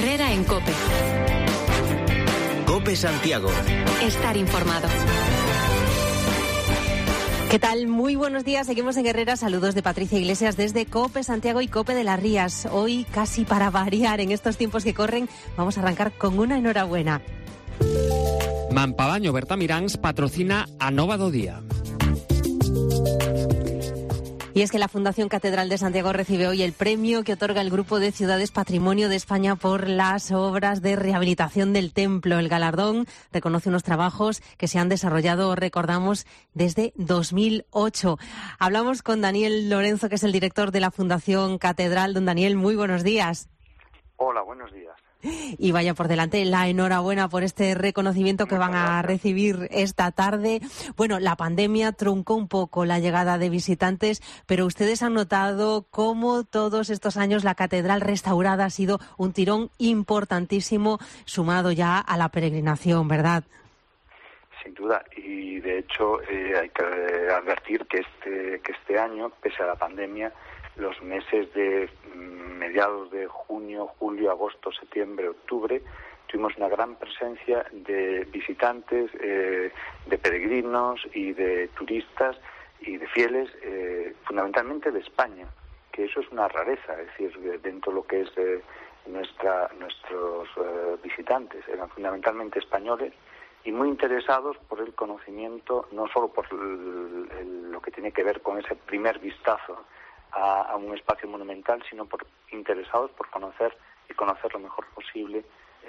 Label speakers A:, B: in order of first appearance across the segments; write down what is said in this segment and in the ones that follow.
A: Herrera en COPE.
B: COPE Santiago.
A: Estar informado.
C: ¿Qué tal? Muy buenos días. Seguimos en Herrera. Saludos de Patricia Iglesias desde COPE Santiago y COPE de las Rías. Hoy, casi para variar en estos tiempos que corren, vamos a arrancar con una enhorabuena.
D: Mampavaño Bertamiráns patrocina a Nova do Día.
C: Y es que la Fundación Catedral de Santiago recibe hoy el premio que otorga el Grupo de Ciudades Patrimonio de España por las obras de rehabilitación del templo. El galardón reconoce unos trabajos que se han desarrollado, recordamos, desde 2008. Hablamos con Daniel Lorenzo, que es el director de la Fundación Catedral. Don Daniel, muy buenos días.
E: Hola, buenos días.
C: Y vaya por delante la enhorabuena por este reconocimiento que van a recibir esta tarde. Bueno, la pandemia truncó un poco la llegada de visitantes, pero ustedes han notado cómo todos estos años la catedral restaurada ha sido un tirón importantísimo, sumado ya a la peregrinación, ¿verdad?
E: Sin duda, y de hecho hay que advertir que este año, pese a la pandemia, los meses de mediados de junio, julio, agosto, septiembre, octubre, tuvimos una gran presencia de visitantes, de peregrinos y de turistas y de fieles, fundamentalmente de España, que eso es una rareza, es decir, dentro de lo que es nuestros visitantes, eran fundamentalmente españoles y muy interesados por el conocimiento, no solo por lo que tiene que ver con ese primer vistazo a un espacio monumental, sino interesados por conocer lo mejor posible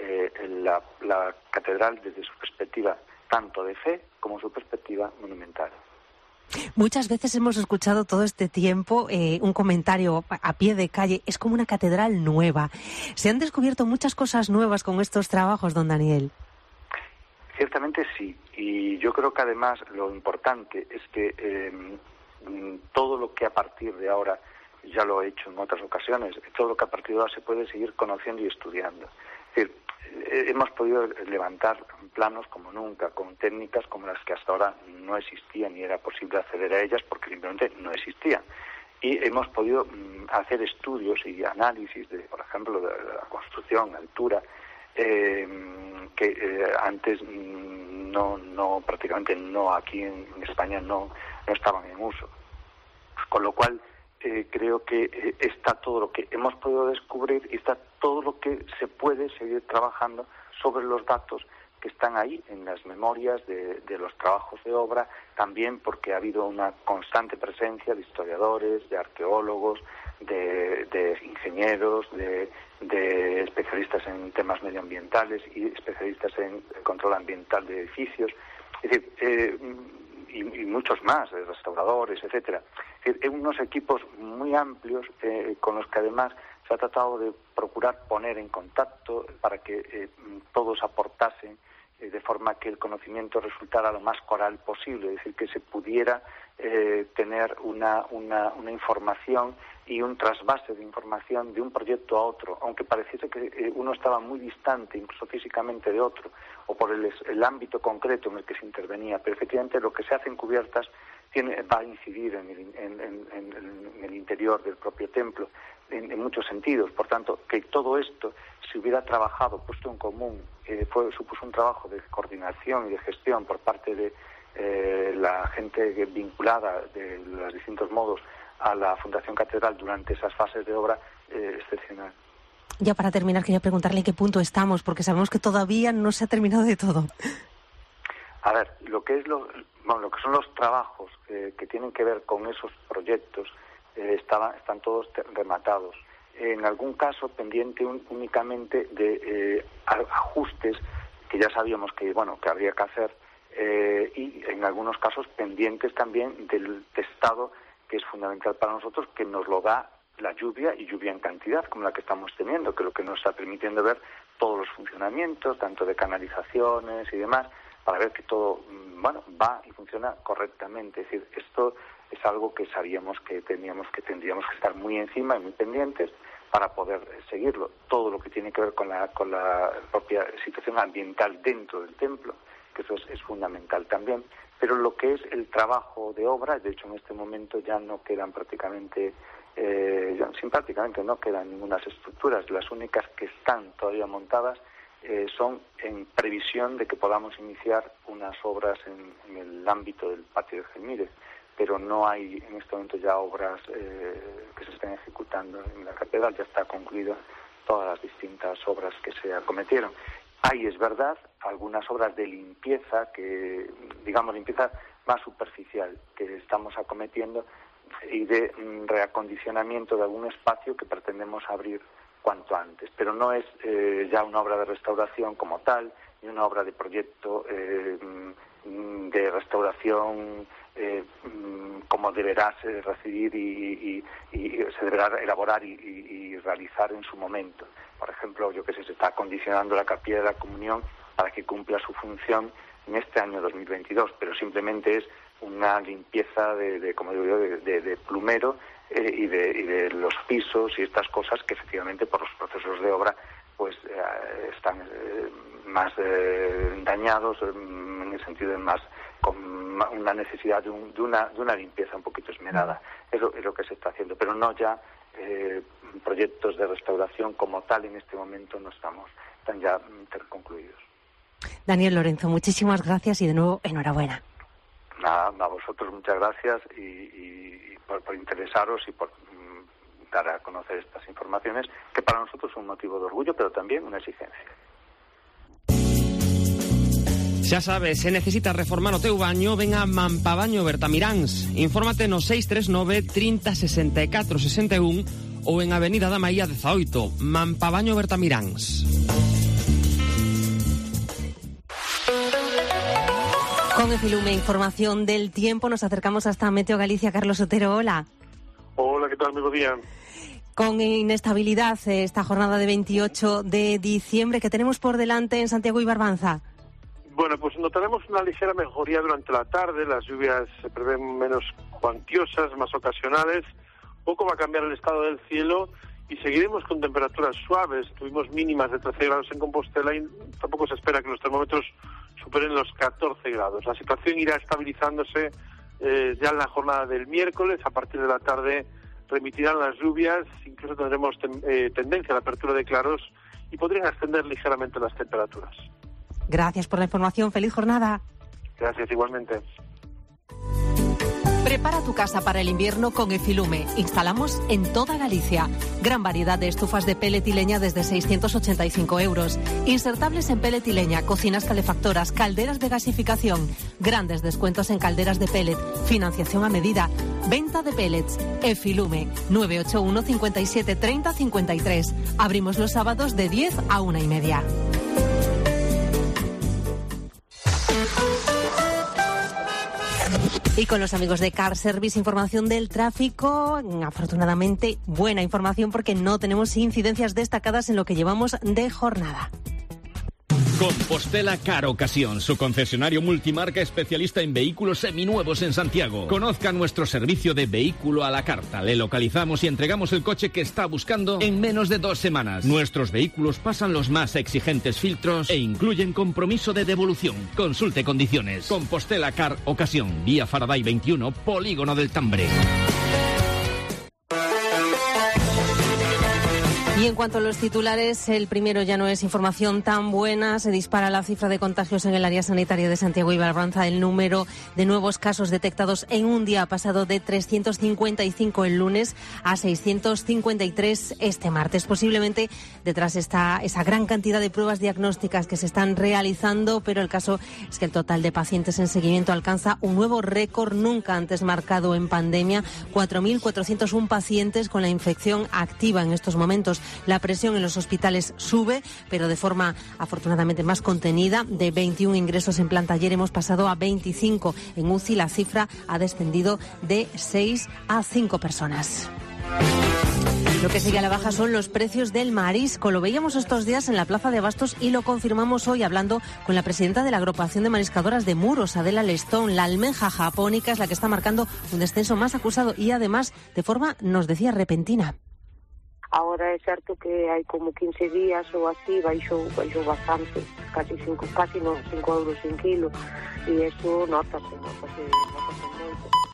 E: la catedral desde su perspectiva tanto de fe como su perspectiva monumental.
C: Muchas veces hemos escuchado todo este tiempo un comentario a pie de calle, es como una catedral nueva. ¿Se han descubierto muchas cosas nuevas con estos trabajos, don Daniel?
E: Ciertamente sí, y yo creo que además lo importante es que todo lo que a partir de ahora, ya lo he hecho en otras ocasiones, todo lo que a partir de ahora se puede seguir conociendo y estudiando. Es decir, hemos podido levantar planos como nunca, con técnicas como las que hasta ahora no existían ni era posible acceder a ellas porque simplemente no existían. Y hemos podido hacer estudios y análisis de, por ejemplo, de la construcción, altura, que antes prácticamente no, aquí en España no estaban en uso. Con lo cual, creo que está todo lo que hemos podido descubrir y está todo lo que se puede seguir trabajando sobre los datos que están ahí en las memorias de los trabajos de obra, también porque ha habido una constante presencia de historiadores, de arqueólogos, de ingenieros, de especialistas en temas medioambientales y especialistas en control ambiental de edificios, es decir, y muchos más, restauradores, etcétera. Es decir, unos equipos muy amplios con los que además se ha tratado de procurar poner en contacto para que todos aportasen de forma que el conocimiento resultara lo más coral posible, es decir, que se pudiera tener una información y un trasvase de información de un proyecto a otro, aunque pareciese que uno estaba muy distante, incluso físicamente, de otro, o por el ámbito concreto en el que se intervenía, pero efectivamente lo que se hace en cubiertas va a incidir en el interior del propio templo, en muchos sentidos. Por tanto, que todo esto se hubiera trabajado, puesto en común, supuso un trabajo de coordinación y de gestión por parte de la gente vinculada de los distintos modos a la Fundación Catedral durante esas fases de obra, excepcional.
C: Ya para terminar, quería preguntarle en qué punto estamos, porque sabemos que todavía no se ha terminado de todo.
E: A ver, lo que son los trabajos que tienen que ver con esos proyectos están todos rematados. En algún caso pendiente únicamente de ajustes que ya sabíamos que habría que hacer, y en algunos casos pendientes también del testado, que es fundamental para nosotros, que nos lo da la lluvia, y lluvia en cantidad como la que estamos teniendo, que es lo que nos está permitiendo ver todos los funcionamientos, tanto de canalizaciones y demás, para ver que todo va y funciona correctamente. Es decir, esto es algo que sabíamos que tendríamos que estar muy encima y muy pendientes para poder seguirlo. Todo lo que tiene que ver con la propia situación ambiental dentro del templo, que eso es fundamental también. Pero lo que es el trabajo de obra, de hecho en este momento ya no quedan prácticamente prácticamente no quedan ninguna estructuras. Las únicas que están todavía montadas son en previsión de que podamos iniciar unas obras en el ámbito del patio de Gelmírez, pero no hay en este momento ya obras que se estén ejecutando en la catedral. Ya está concluida todas las distintas obras que se acometieron. Hay, es verdad, algunas obras de limpieza, que digamos limpieza más superficial, que estamos acometiendo, y de reacondicionamiento de algún espacio que pretendemos abrir cuanto antes, pero no es ya una obra de restauración como tal, ni una obra de proyecto de restauración como deberá recibir y se deberá elaborar y realizar en su momento. Por ejemplo, yo que sé, se está acondicionando la capilla de la Comunión para que cumpla su función en este año 2022, pero simplemente es una limpieza como digo yo, de plumero y de los pisos y estas cosas que efectivamente por los procesos de obra pues están más dañados, en el sentido de más con una necesidad de una limpieza un poquito esmerada. Es lo que se está haciendo, pero no ya proyectos de restauración como tal en este momento no están ya concluidos.
C: Daniel Lorenzo, muchísimas gracias y de nuevo enhorabuena.
E: Nada, a vosotros muchas gracias y por interesaros y por dar a conocer estas informaciones, que para nosotros son un motivo de orgullo, pero también una exigencia.
D: Xa sabes, se necesitas reformar o teu baño, ven a Mampabaño Bertamiráns. Infórmate no 639 30 64 61 ou en Avenida da Maía 18, Mampabaño Bertamiráns.
C: Con Efilume, información del tiempo, nos acercamos hasta Meteo Galicia. Carlos Otero, hola.
B: Hola, ¿qué tal? Muy buen día.
C: Con inestabilidad esta jornada de 28 de diciembre que tenemos por delante en Santiago y Barbanza.
B: Bueno, pues notaremos una ligera mejoría durante la tarde. Las lluvias se prevén menos cuantiosas, más ocasionales. Poco va a cambiar el estado del cielo y seguiremos con temperaturas suaves. Tuvimos mínimas de 13 grados en Compostela y tampoco se espera que los termómetros superen los 14 grados. La situación irá estabilizándose ya en la jornada del miércoles. A partir de la tarde remitirán las lluvias, incluso tendremos tendencia a la apertura de claros y podrían ascender ligeramente las temperaturas.
C: Gracias por la información. Feliz jornada.
B: Gracias, igualmente.
A: Prepara tu casa para el invierno con Efilume. Instalamos en toda Galicia. Gran variedad de estufas de pellet y leña desde 685 euros. Insertables en pellet y leña, cocinas calefactoras, calderas de gasificación. Grandes descuentos en calderas de pellet. Financiación a medida. Venta de pellets. Efilume. 981 57 30 53. Abrimos los sábados de 10 a 1:30.
C: Y con los amigos de Car Service, información del tráfico. Afortunadamente, buena información porque no tenemos incidencias destacadas en lo que llevamos de jornada.
F: Compostela Car Ocasión, su concesionario multimarca especialista en vehículos seminuevos en Santiago. Conozca nuestro servicio de vehículo a la carta. Le localizamos y entregamos el coche que está buscando en menos de 2 semanas. Nuestros vehículos pasan los más exigentes filtros e incluyen compromiso de devolución. Consulte condiciones. Compostela Car Ocasión, vía Faraday 21, Polígono del Tambre.
C: Y en cuanto a los titulares, el primero ya no es información tan buena. Se dispara la cifra de contagios en el área sanitaria de Santiago y Barbanza. El número de nuevos casos detectados en un día ha pasado de 355 el lunes a 653 este martes. Posiblemente detrás está esa gran cantidad de pruebas diagnósticas que se están realizando, pero el caso es que el total de pacientes en seguimiento alcanza un nuevo récord nunca antes marcado en pandemia. 4.401 pacientes con la infección activa en estos momentos. La presión en los hospitales sube, pero de forma afortunadamente más contenida. De 21 ingresos en planta ayer hemos pasado a 25. En UCI la cifra ha descendido de 6 a 5 personas. Lo que sigue a la baja son los precios del marisco. Lo veíamos estos días en la Plaza de Abastos y lo confirmamos hoy hablando con la presidenta de la Agrupación de Mariscadoras de Muros, Adela Lestón. La almeja japónica es la que está marcando un descenso más acusado y además de forma, nos decía, repentina.
G: Ahora é certo que hai como 15 días ou así baixou bastante, casi 5 euros en kilo, e eso notase moito.